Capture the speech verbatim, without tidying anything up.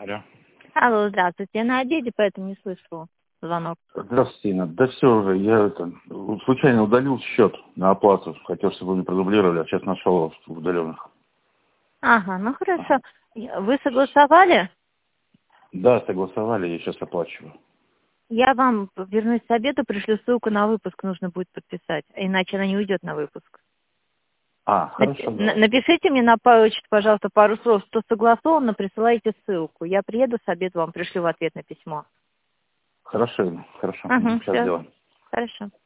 Алло. Алло, здравствуйте. Я на обеде, поэтому не слышу звонок. Здравствуйте, Инна. Да все уже, я это, случайно удалил счет на оплату. Хотел, чтобы вы не продублировали, а сейчас нашел в удаленных. Ага, ну хорошо. Вы согласовали? Да, согласовали, я сейчас оплачиваю. Я вам вернусь с обеда, пришлю ссылку на выпуск, нужно будет подписать, иначе она не уйдет на выпуск. А, хорошо, Нап- давай. Напишите мне на почту, пожалуйста, пару слов, что согласовано, присылайте ссылку. Я приеду с обеда, вам пришлю в ответ на письмо. Хорошо, Инна, хорошо. Ага, Сейчас все, сделаем. хорошо.